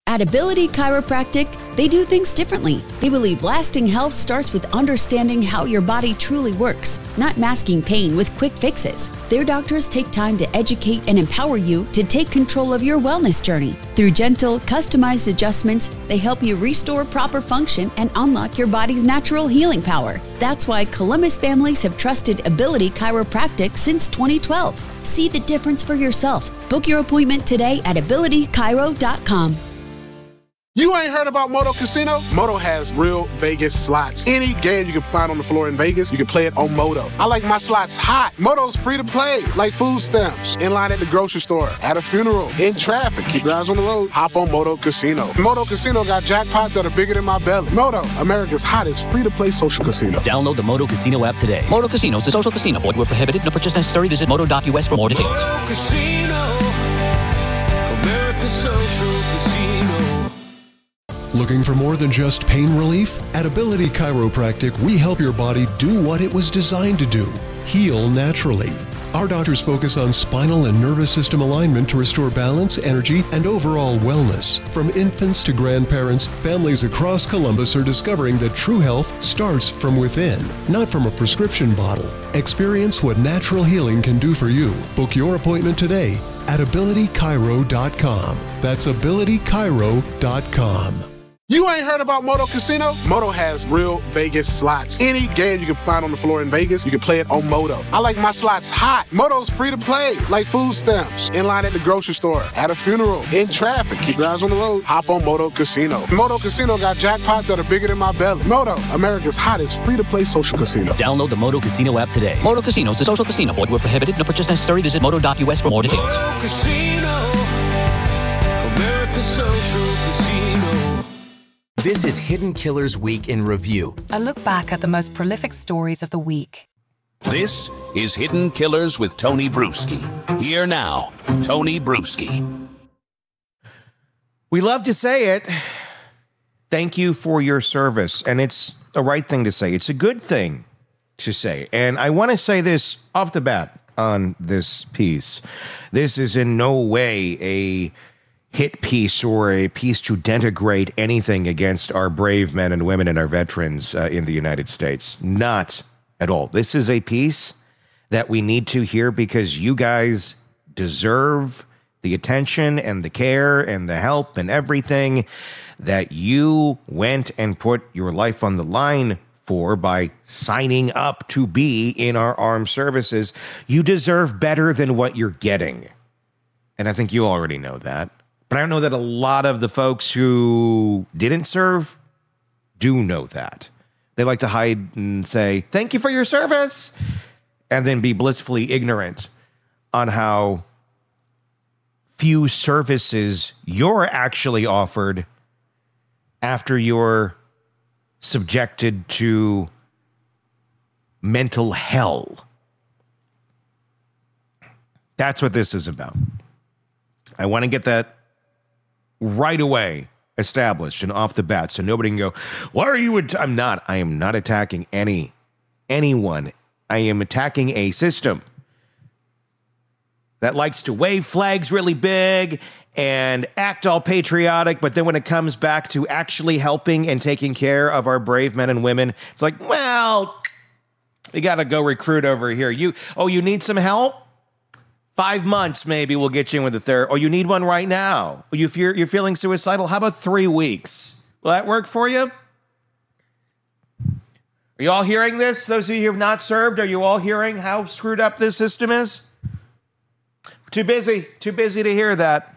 At Ability Chiropractic, they do things differently. They believe lasting health starts with understanding how your body truly works, not masking pain with quick fixes. Their doctors take time to educate and empower you to take control of your wellness journey. Through gentle, customized adjustments, they help you restore proper function and unlock your body's natural healing power. That's why Columbus families have trusted Ability Chiropractic since 2012. See the difference for yourself. Book your appointment today at abilitychiro.com. You ain't heard about Moto Casino? Moto has real Vegas slots. Any game you can find on the floor in Vegas, you can play it on Moto. I like my slots hot. Moto's free to play, like food stamps, in line at the grocery store, at a funeral, in traffic. Keep your eyes on the road. Hop on Moto Casino. Moto Casino got jackpots that are bigger than my belly. Moto, America's hottest free-to-play social casino. Download the Moto Casino app today. Moto Casino is a social casino. Void where prohibited. No purchase necessary. Visit moto.us for more details. Moto Casino, America's social casino. Looking for more than just pain relief? At Ability Chiropractic, we help your body do what it was designed to do, heal naturally. Our doctors focus on spinal and nervous system alignment to restore balance, energy, and overall wellness. From infants to grandparents, families across Columbus are discovering that true health starts from within, not from a prescription bottle. Experience what natural healing can do for you. Book your appointment today at abilitychiro.com. That's abilitychiro.com. You ain't heard about Moto Casino? Moto has real Vegas slots. Any game you can find on the floor in Vegas, you can play it on Moto. I like my slots hot. Moto's free to play, like food stamps, in line at the grocery store, at a funeral, in traffic. Keep your eyes on the road. Hop on Moto Casino. Moto Casino got jackpots that are bigger than my belly. Moto, America's hottest free-to-play social casino. Download the Moto Casino app today. Moto Casino is a social casino. Void where prohibited. No purchase necessary. Visit moto.us for more details. Moto Casino, America's social casino. This is Hidden Killers Week in Review. A look back at the most prolific stories of the week. This is Hidden Killers with Tony Bruschi. Here now, Tony Bruschi. We love to say it. Thank you for your service. And it's the right thing to say. It's a good thing to say. And I want to say this off the bat on this piece. This is in no way a hit piece or a piece to denigrate anything against our brave men and women and our veterans in the United States. Not at all. This is a piece that we need to hear because you guys deserve the attention and the care and the help and everything that you went and put your life on the line for by signing up to be in our armed services. You deserve better than what you're getting. And I think you already know that. But I know that a lot of the folks who didn't serve do know that. They like to hide and say, thank you for your service, and then be blissfully ignorant on how few services you're actually offered after you're subjected to mental hell. That's what this is about. I want to get that right away established and off the bat so nobody can go, why are you I am not attacking anyone. I am attacking a system that likes to wave flags really big and act all patriotic, but then when it comes back to actually helping and taking care of our brave men and women, it's like, well, you got to go recruit over here. You need some help? 5 months, maybe we'll get you in with the therapist. Oh, you need one right now. If you're feeling suicidal, how about 3 weeks? Will that work for you? Are you all hearing this? Those of you who have not served, are you all hearing how screwed up this system is? Too busy to hear that.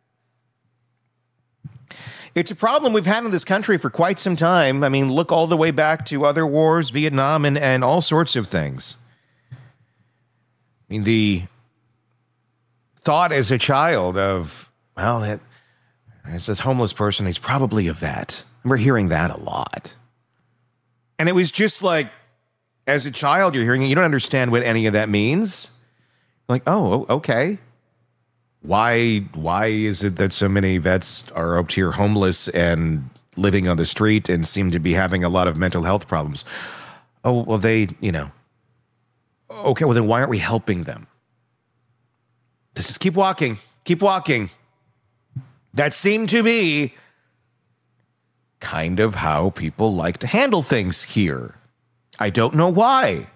It's a problem we've had in this country for quite some time. I mean, look all the way back to other wars, Vietnam, and all sorts of things. I mean, the thought as a child of, well, there's this homeless person, he's probably a vet. We're hearing that a lot. And it was just like, as a child, you're hearing it, you don't understand what any of that means. Like, oh, okay. Why is it that so many vets are up here homeless and living on the street and seem to be having a lot of mental health problems? Oh, well, okay, well, then why aren't we helping them? Just keep walking. That seemed to be kind of how people like to handle things here. I don't know why.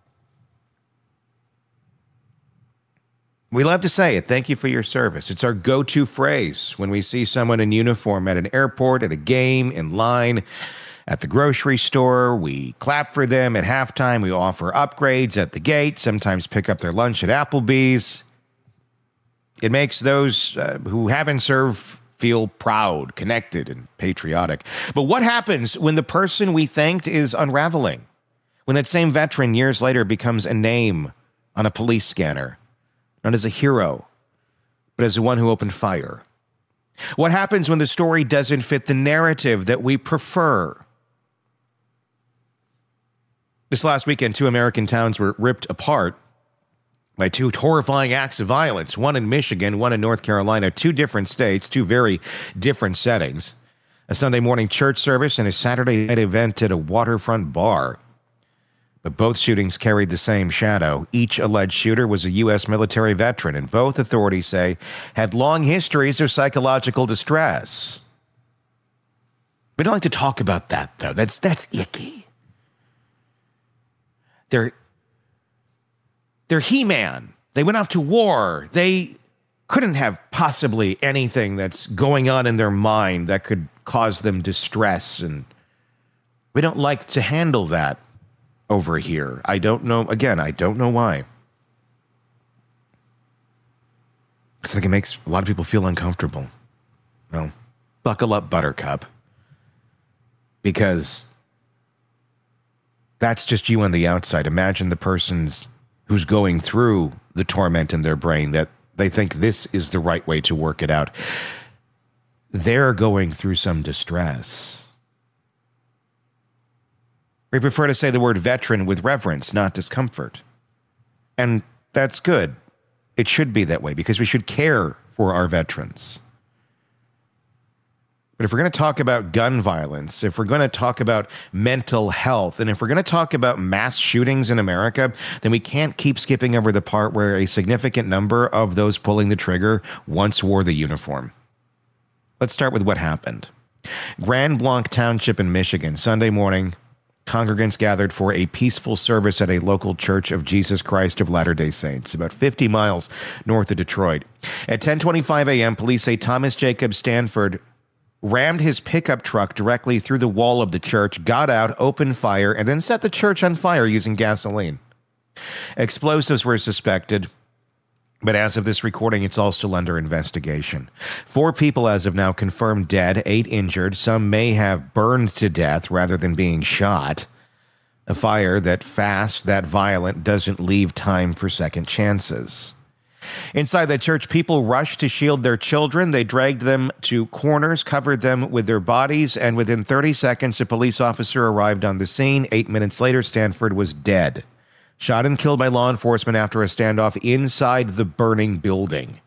We love to say it. Thank you for your service. It's our go-to phrase when we see someone in uniform at an airport, at a game, in line, at the grocery store. We clap for them at halftime. We offer upgrades at the gate, sometimes pick up their lunch at Applebee's. It makes those who haven't served feel proud, connected, and patriotic. But what happens when the person we thanked is unraveling? When that same veteran years later becomes a name on a police scanner? Not as a hero, but as the one who opened fire. What happens when the story doesn't fit the narrative that we prefer? This last weekend, 2 American towns were ripped apart by 2 horrifying acts of violence, one in Michigan, one in North Carolina, 2 different states, 2 very different settings. A Sunday morning church service and a Saturday night event at a waterfront bar. But both shootings carried the same shadow. Each alleged shooter was a U.S. military veteran, and both, authorities say, had long histories of psychological distress. We don't like to talk about that, though. That's icky. They're He-Man. They went off to war. They couldn't have possibly anything that's going on in their mind that could cause them distress, and we don't like to handle that over here. I don't know. Again, I don't know why. It's like it makes a lot of people feel uncomfortable. Well, buckle up, Buttercup. Because that's just you on the outside. Imagine the person who's going through the torment in their brain that they think this is the right way to work it out. They're going through some distress. We prefer to say the word veteran with reverence, not discomfort. And that's good. It should be that way because we should care for our veterans. But if we're going to talk about gun violence, if we're going to talk about mental health, and if we're going to talk about mass shootings in America, then we can't keep skipping over the part where a significant number of those pulling the trigger once wore the uniform. Let's start with what happened. Grand Blanc Township in Michigan, Sunday morning, congregants gathered for a peaceful service at a local Church of Jesus Christ of Latter-day Saints, about 50 miles north of Detroit. At 10:25 a.m., police say Thomas Jacob Stanford rammed his pickup truck directly through the wall of the church, got out, opened fire, and then set the church on fire using gasoline. Explosives were suspected, but as of this recording, it's all still under investigation. 4 people as of now confirmed dead, 8 injured. Some may have burned to death rather than being shot. A fire that fast, that violent, doesn't leave time for second chances. Inside the church, people rushed to shield their children. They dragged them to corners, covered them with their bodies, and within 30 seconds, a police officer arrived on the scene. 8 minutes later, Stanford was dead. Shot and killed by law enforcement after a standoff inside the burning building.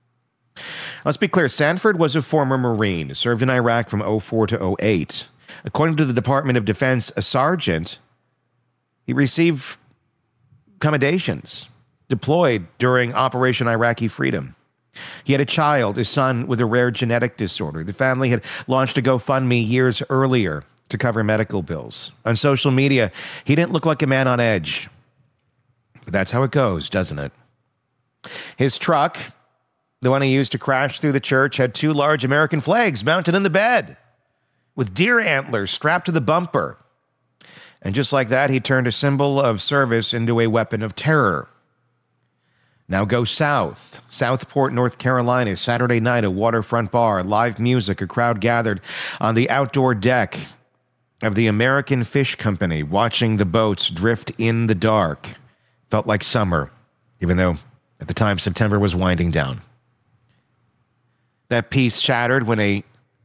Let's be clear, Stanford was a former Marine, served in Iraq from 2004 to 2008. According to the Department of Defense, a sergeant, he received commendations, deployed during Operation Iraqi Freedom. He had a child, his son, with a rare genetic disorder. The family had launched a GoFundMe years earlier to cover medical bills. On social media, he didn't look like a man on edge. But that's how it goes, doesn't it? His truck, the one he used to crash through the church, had 2 large American flags mounted in the bed with deer antlers strapped to the bumper. And just like that, he turned a symbol of service into a weapon of terror. Now go south. Southport, North Carolina, Saturday night, a waterfront bar, live music, a crowd gathered on the outdoor deck of the American Fish Company, watching the boats drift in the dark. Felt like summer, even though at the time September was winding down. That peace shattered when a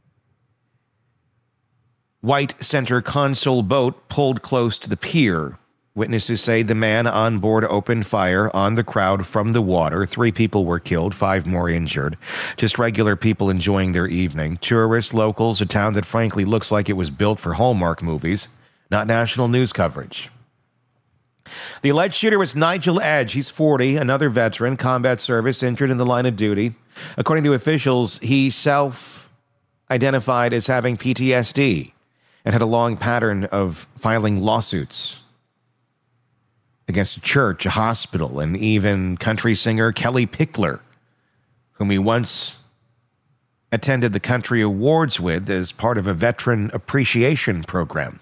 white center console boat pulled close to the pier. Witnesses say the man on board opened fire on the crowd from the water. 3 people were killed, 5 more injured. Just regular people enjoying their evening. Tourists, locals, a town that frankly looks like it was built for Hallmark movies, not national news coverage. The alleged shooter was Nigel Edge. He's 40, another veteran, combat service, injured in the line of duty. According to officials, he self-identified as having PTSD and had a long pattern of filing lawsuits against a church, a hospital, and even country singer Kelly Pickler, whom he once attended the country awards with as part of a veteran appreciation program.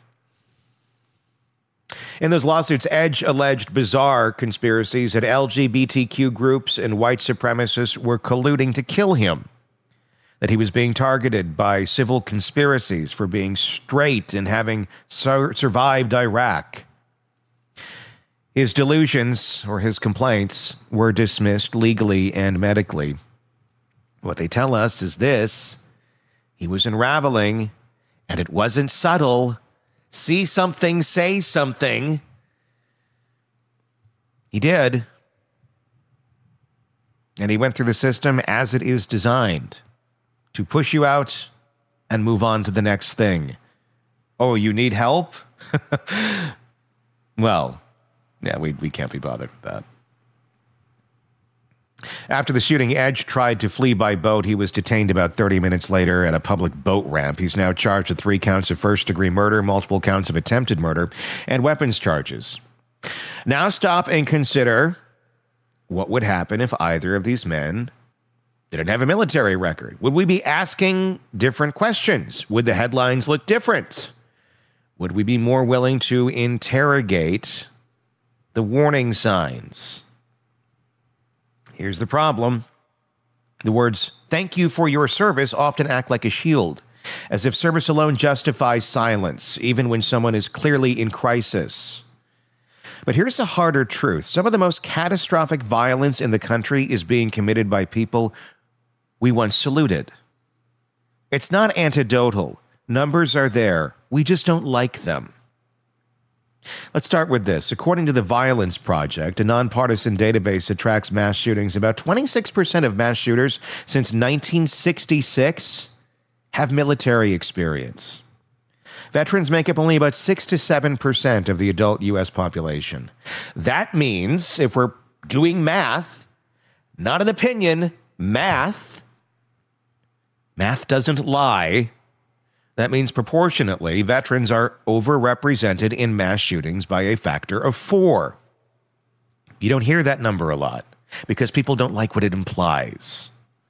In those lawsuits, Edge alleged bizarre conspiracies that LGBTQ groups and white supremacists were colluding to kill him, that he was being targeted by civil conspiracies for being straight and having survived Iraq. His delusions, or his complaints, were dismissed legally and medically. What they tell us is this: he was unraveling, and it wasn't subtle. See something, say something. He did. And he went through the system as it is designed, to push you out and move on to the next thing. Oh, you need help? Well, yeah, we can't be bothered with that. After the shooting, Edge tried to flee by boat. He was detained about 30 minutes later at a public boat ramp. He's now charged with 3 counts of first-degree murder, multiple counts of attempted murder, and weapons charges. Now stop and consider what would happen if either of these men didn't have a military record. Would we be asking different questions? Would the headlines look different? Would we be more willing to interrogate the warning signs? Here's the problem. The words, "thank you for your service," often act like a shield, as if service alone justifies silence, even when someone is clearly in crisis. But here's the harder truth. Some of the most catastrophic violence in the country is being committed by people we once saluted. It's not anecdotal. Numbers are there. We just don't like them. Let's start with this. According to the Violence Project, a nonpartisan database that tracks mass shootings, about 26% of mass shooters since 1966 have military experience. Veterans make up only about 6 to 7% of the adult U.S. population. That means, if we're doing math, not an opinion, math doesn't lie. That means proportionately, veterans are overrepresented in mass shootings by a factor of 4. You don't hear that number a lot because people don't like what it implies.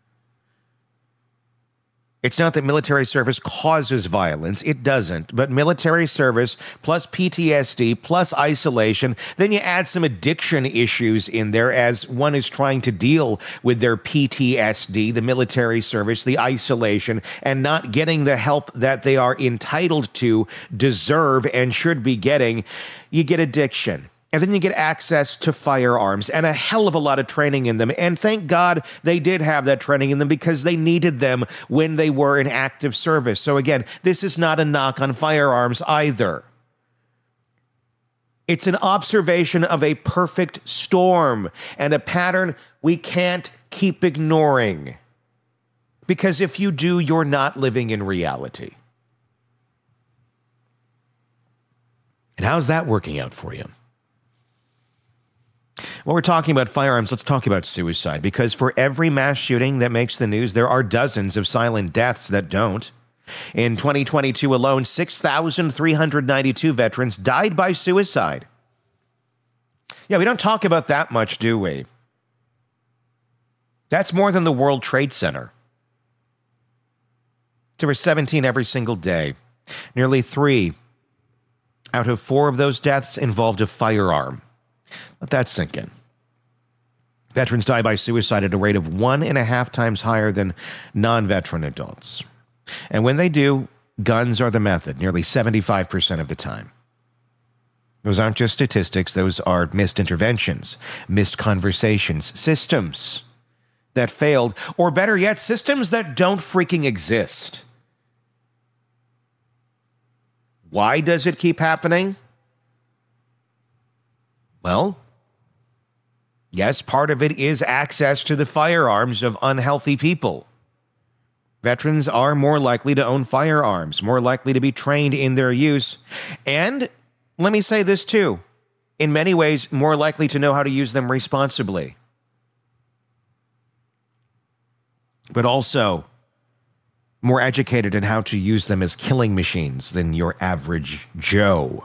It's not that military service causes violence. It doesn't. But military service plus PTSD plus isolation, then you add some addiction issues in there as one is trying to deal with their PTSD, the military service, the isolation, and not getting the help that they are entitled to, deserve, and should be getting. You get addiction. And then you get access to firearms and a hell of a lot of training in them. And thank God they did have that training in them because they needed them when they were in active service. So again, this is not a knock on firearms either. It's an observation of a perfect storm and a pattern we can't keep ignoring. Because if you do, you're not living in reality. And how's that working out for you? While we're talking about firearms, let's talk about suicide, because for every mass shooting that makes the news, there are dozens of silent deaths that don't. In 2022 alone, 6,392 veterans died by suicide. Yeah, we don't talk about that much, do we? That's more than the World Trade Center. There were 17 every single day. Nearly 3 out of 4 of those deaths involved a firearm. Let that sink in. Veterans die by suicide at a rate of 1.5 times higher than non-veteran adults. And when they do, guns are the method, nearly 75% of the time. Those aren't just statistics, those are missed interventions, missed conversations, systems that failed, or better yet, systems that don't freaking exist. Why does it keep happening? Well, yes, part of it is access to the firearms of unhealthy people. Veterans are more likely to own firearms, more likely to be trained in their use. And let me say this too. in many ways, more likely to know how to use them responsibly. But also more educated in how to use them as killing machines than your average Joe.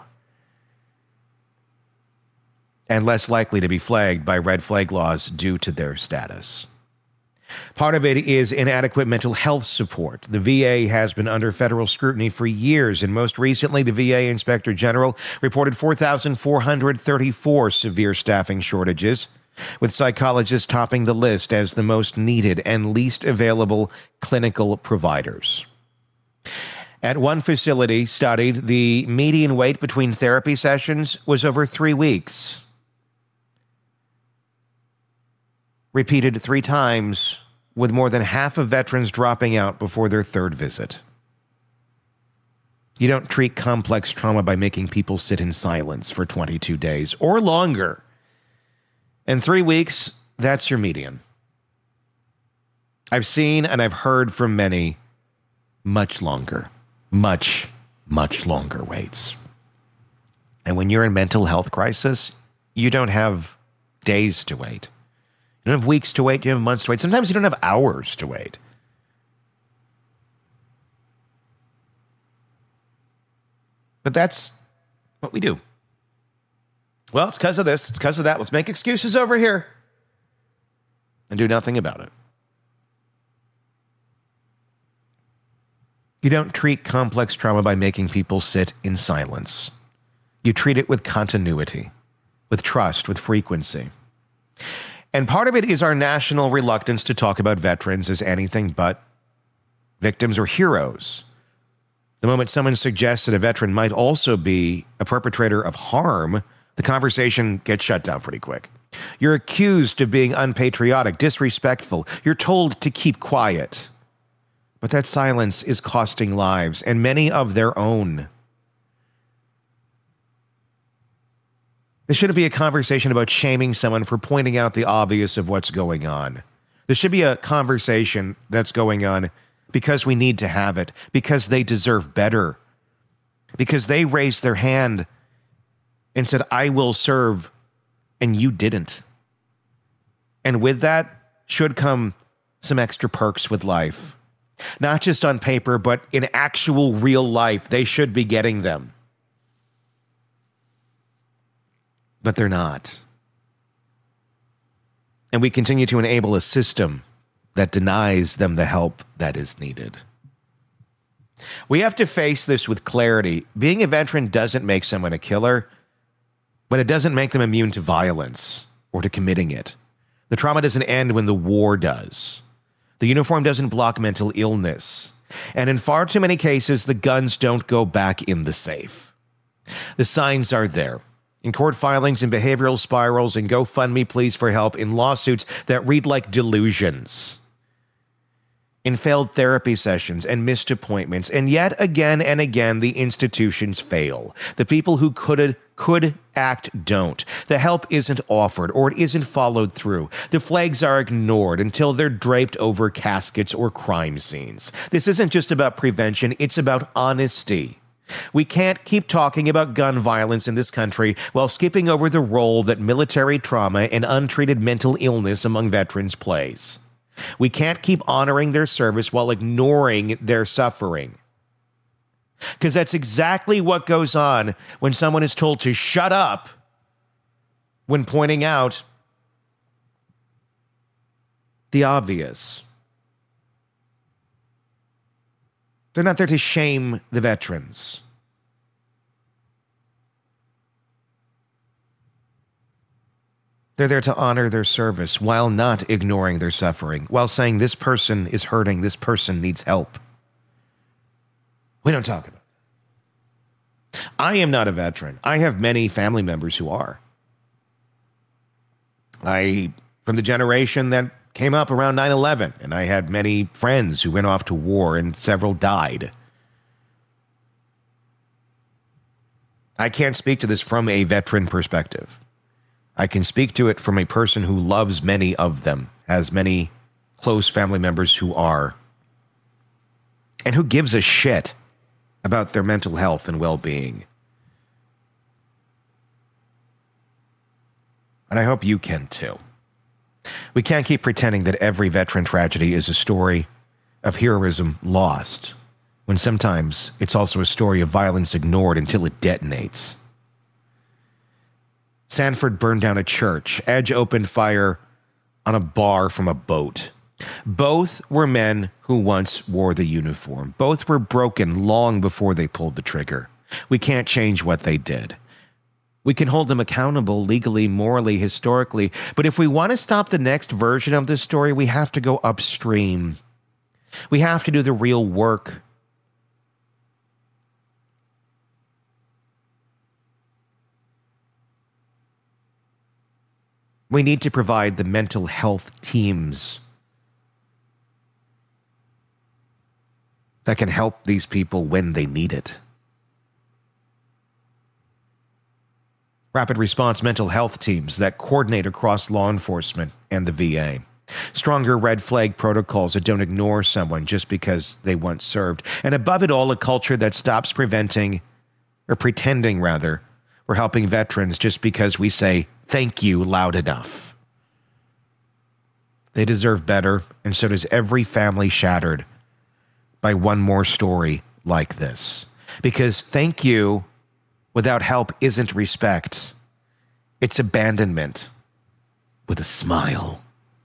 And less likely to be flagged by red flag laws due to their status. Part of it is inadequate mental health support. The VA has been under federal scrutiny for years, and most recently, the VA Inspector General reported 4,434 severe staffing shortages, with psychologists topping the list as the most needed and least available clinical providers. At one facility studied, the median wait between therapy sessions was over 3 weeks. Repeated 3 times, with more than half of veterans dropping out before their 3rd visit. You don't treat complex trauma by making people sit in silence for 22 days or longer. And 3 weeks, that's your median. I've seen and I've heard from many much longer, much longer waits. And when you're in mental health crisis, you don't have days to wait. You don't have weeks to wait, you have months to wait. Sometimes you don't have hours to wait. But that's what we do. Well, it's because of this, it's because of that. Let's make excuses over here and do nothing about it. You don't treat complex trauma by making people sit in silence. You treat it with continuity, with trust, with frequency. And part of it is our national reluctance to talk about veterans as anything but victims or heroes. The moment someone suggests that a veteran might also be a perpetrator of harm, the conversation gets shut down pretty quick. You're accused of being unpatriotic, disrespectful. You're told to keep quiet. But that silence is costing lives, and many of their own. This shouldn't be a conversation about shaming someone for pointing out the obvious of what's going on. This should be a conversation that's going on because we need to have it, because they deserve better, because they raised their hand and said, I will serve, and you didn't. And with that should come some extra perks with life. Not just on paper, but in actual real life, they should be getting them. But they're not. And we continue to enable a system that denies them the help that is needed. We have to face this with clarity. Being a veteran doesn't make someone a killer, but it doesn't make them immune to violence or to committing it. The trauma doesn't end when the war does. The uniform doesn't block mental illness. And in far too many cases, the guns don't go back in the safe. The signs are there. In court filings, in behavioral spirals, in GoFundMe pleas for help, in lawsuits that read like delusions. In failed therapy sessions and missed appointments. And yet again and again, the institutions fail. The people who could act don't. The help isn't offered or it isn't followed through. The flags are ignored until they're draped over caskets or crime scenes. This isn't just about prevention, it's about honesty. We can't keep talking about gun violence in this country while skipping over the role that military trauma and untreated mental illness among veterans plays. We can't keep honoring their service while ignoring their suffering. Because that's exactly what goes on when someone is told to shut up when pointing out the obvious. They're not there to shame the veterans. They're there to honor their service while not ignoring their suffering, while saying this person is hurting, this person needs help. We don't talk about that. I am not a veteran. I have many family members who are. From the generation that came up around 9/11, and I had many friends who went off to war and several died. I can't speak to this from a veteran perspective. I can speak to it from a person who loves many of them, has many close family members who are, and who gives a shit about their mental health and well-being. And I hope you can too. We can't keep pretending that every veteran tragedy is a story of heroism lost, when sometimes it's also a story of violence ignored until it detonates. Sanford burned down a church. Edge opened fire on a bar from a boat. Both were men who once wore the uniform. Both were broken long before they pulled the trigger. We can't change what they did. We can hold them accountable legally, morally, historically. But if we want to stop the next version of this story, we have to go upstream. We have to do the real work. We need to provide the mental health teams that can help these people when they need it. Rapid response mental health teams that coordinate across law enforcement and the VA. Stronger red flag protocols that don't ignore someone just because they once served. And above it all, a culture that stops pretending, we're helping veterans just because we say thank you loud enough. They deserve better, and so does every family shattered by one more story like this. Because thank you without help isn't respect. It's abandonment with a smile.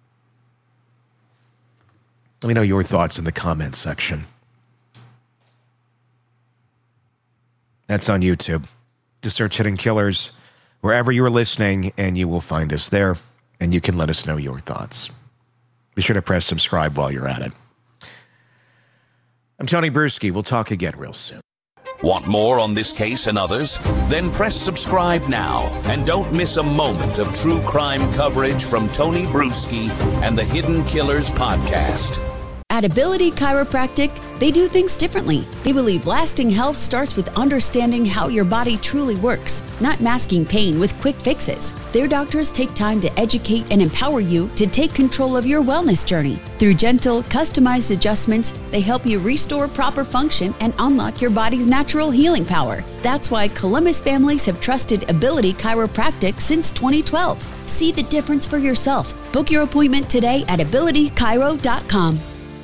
Let me know your thoughts in the comments section. That's on YouTube. Just search Hidden Killers wherever you are listening, and you will find us there, and you can let us know your thoughts. Be sure to press subscribe while you're at it. I'm Tony Bruschi. We'll talk again real soon. Want more on this case and others? Then press subscribe now and don't miss a moment of true crime coverage from Tony Bruschi and the Hidden Killers podcast. At Ability Chiropractic, they do things differently. They believe lasting health starts with understanding how your body truly works, not masking pain with quick fixes. Their doctors take time to educate and empower you to take control of your wellness journey. Through gentle, customized adjustments, they help you restore proper function and unlock your body's natural healing power. That's why Columbus families have trusted Ability Chiropractic since 2012. See the difference for yourself. Book your appointment today at abilitychiro.com.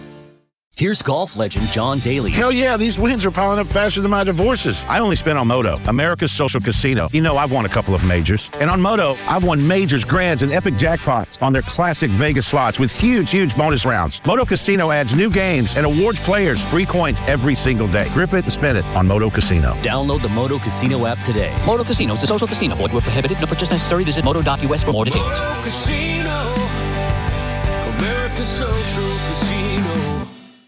Here's golf legend John Daly. Hell yeah, these wins are piling up faster than my divorces. I only spent on Moto, America's social casino. You know, I've won a couple of majors. And on Moto, I've won majors, grands, and epic jackpots on their classic Vegas slots with huge bonus rounds. Moto Casino adds new games and awards players free coins every single day. Grip it and spend it on Moto Casino. Download the Moto Casino app today. Moto Casino is a social casino. Void where prohibited. No purchase necessary. Visit moto.us for more details. Moto Casino, America's social casino.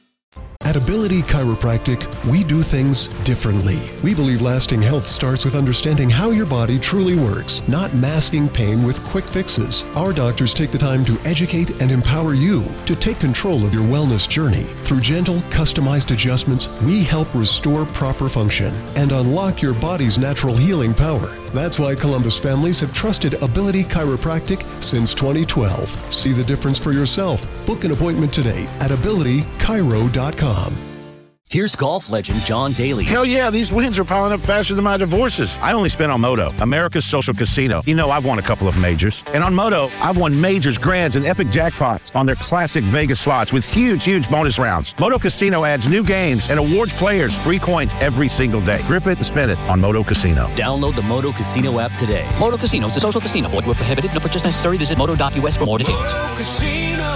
At Ability Chiropractic, we do things differently. We believe lasting health starts with understanding how your body truly works, not masking pain with quick fixes. Our doctors take the time to educate and empower you to take control of your wellness journey. Through gentle, customized adjustments, we help restore proper function and unlock your body's natural healing power. That's why Columbus families have trusted Ability Chiropractic since 2012. See the difference for yourself. Book an appointment today at abilitychiro.com. Here's golf legend John Daly. Hell yeah, these wins are piling up faster than my divorces. I only spent on Moto, America's social casino. You know, I've won a couple of majors. And on Moto, I've won majors, grands, and epic jackpots on their classic Vegas slots with huge bonus rounds. Moto Casino adds new games and awards players free coins every single day. Grip it and spend it on Moto Casino. Download the Moto Casino app today. Moto Casino is a social casino. Void where prohibited. No purchase necessary. Visit moto.us for more details. Moto Casino,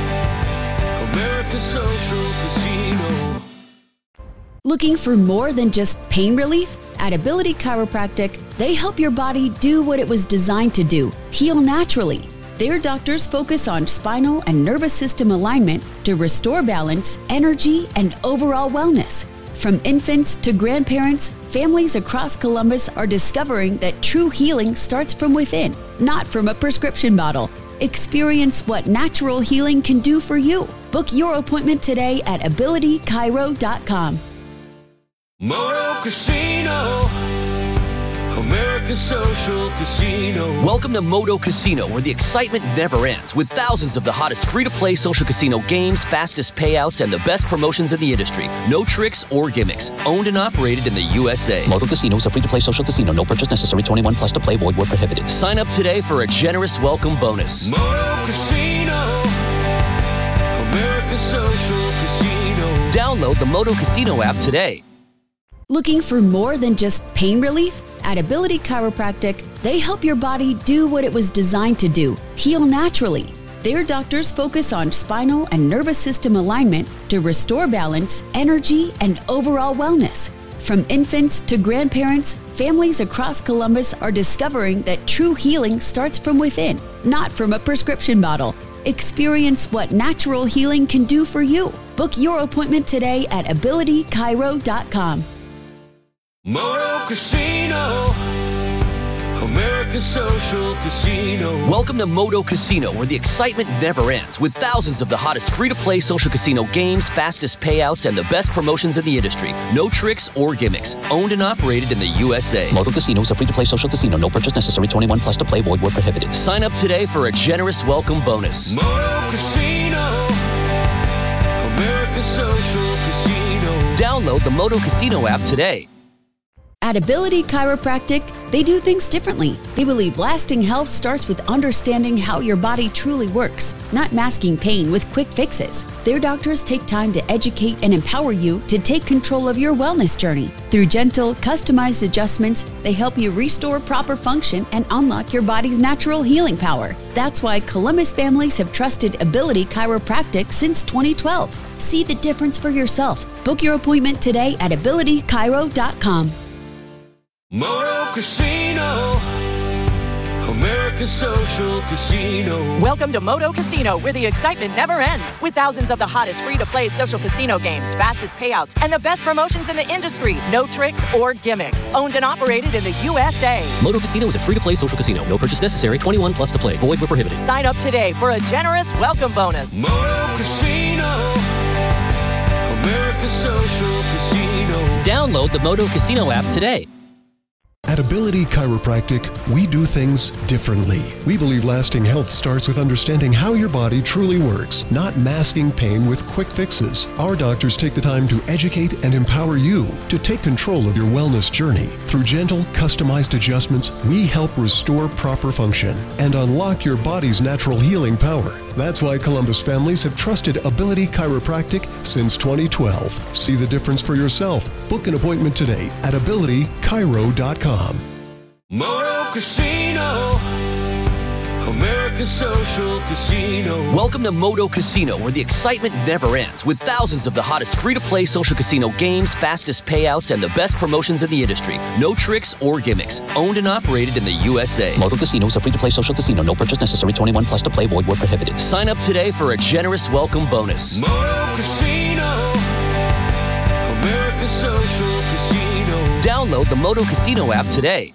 America's social casino. Looking for more than just pain relief? At Ability Chiropractic, they help your body do what it was designed to do, heal naturally. Their doctors focus on spinal and nervous system alignment to restore balance, energy, and overall wellness. From infants to grandparents, families across Columbus are discovering that true healing starts from within, not from a prescription bottle. Experience what natural healing can do for you. Book your appointment today at abilitychiro.com. Moto Casino, America's Social Casino. Welcome to Moto Casino, where the excitement never ends, with thousands of the hottest free-to-play social casino games, fastest payouts, and the best promotions in the industry. No tricks or gimmicks. Owned and operated in the USA. Moto Casino is a free-to-play social casino. No purchase necessary. 21 plus to play. Void where prohibited. Sign up today for a generous welcome bonus. Moto Casino. America's Social Casino. Download the Moto Casino app today. Looking for more than just pain relief? At Ability Chiropractic, they help your body do what it was designed to do, heal naturally. Their doctors focus on spinal and nervous system alignment to restore balance, energy, and overall wellness. From infants to grandparents, families across Columbus are discovering that true healing starts from within, not from a prescription bottle. Experience what natural healing can do for you. Book your appointment today at abilitychiro.com. Moto Casino. America's Social Casino. Welcome to Moto Casino, where the excitement never ends, with thousands of the hottest free-to-play social casino games, fastest payouts, and the best promotions in the industry. No tricks or gimmicks. Owned and operated in the USA. Moto Casino is a free-to-play social casino. No purchase necessary. 21 plus to play. Void where prohibited. Sign up today for a generous welcome bonus. Moto Casino. America's Social Casino. Download the Moto Casino app today. At Ability Chiropractic, they do things differently. They believe lasting health starts with understanding how your body truly works, not masking pain with quick fixes. Their doctors take time to educate and empower you to take control of your wellness journey. Through gentle, customized adjustments, they help you restore proper function and unlock your body's natural healing power. That's why Columbus families have trusted Ability Chiropractic since 2012. See the difference for yourself. Book your appointment today at abilitychiro.com. Moto Casino. America's Social Casino. Welcome to Moto Casino, where the excitement never ends, with thousands of the hottest free-to-play social casino games, fastest payouts, and the best promotions in the industry. No tricks or gimmicks. Owned and operated in the USA. Moto Casino is a free-to-play social casino. No purchase necessary. 21 plus to play. Void where prohibited. Sign up today for a generous welcome bonus. Moto Casino. America's Social Casino. Download the Moto Casino app today. At Ability Chiropractic, we do things differently. We believe lasting health starts with understanding how your body truly works, not masking pain with quick fixes. Our doctors take the time to educate and empower you to take control of your wellness journey. Through gentle, customized adjustments, we help restore proper function and unlock your body's natural healing power. That's why Columbus families have trusted Ability Chiropractic since 2012. See the difference for yourself. Book an appointment today at abilitychiro.com. Moto Casino. America's Social Casino. Welcome to Moto Casino, where the excitement never ends, with thousands of the hottest free-to-play social casino games, fastest payouts, and the best promotions in the industry. No tricks or gimmicks. Owned and operated in the USA. Moto Casino is a free-to-play social casino. No purchase necessary. 21 plus to play. Void where prohibited. Sign up today for a generous welcome bonus. Moto Casino. America's Social Casino. Download the Moto Casino app today.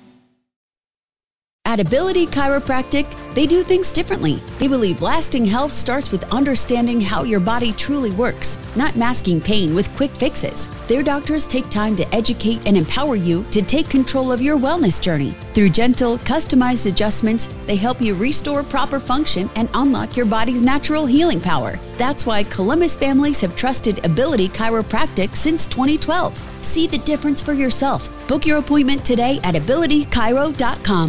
At Ability Chiropractic, they do things differently. They believe lasting health starts with understanding how your body truly works, not masking pain with quick fixes. Their doctors take time to educate and empower you to take control of your wellness journey. Through gentle, customized adjustments, they help you restore proper function and unlock your body's natural healing power. That's why Columbus families have trusted Ability Chiropractic since 2012. See the difference for yourself. Book your appointment today at abilitychiro.com.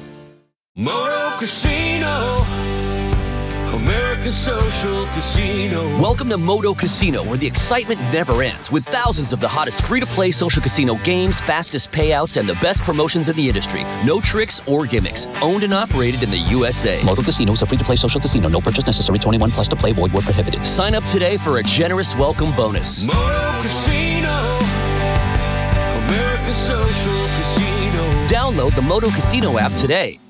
Moto Casino. America's Social Casino. Welcome to Moto Casino, where the excitement never ends, with thousands of the hottest free-to-play social casino games, fastest payouts, and the best promotions in the industry. No tricks or gimmicks. Owned and operated in the USA. Moto Casino is a free-to-play social casino. No purchase necessary. 21 plus to play. Void where prohibited. Sign up today for a generous welcome bonus. Moto Casino. America's Social Casino. Download the Moto Casino app today.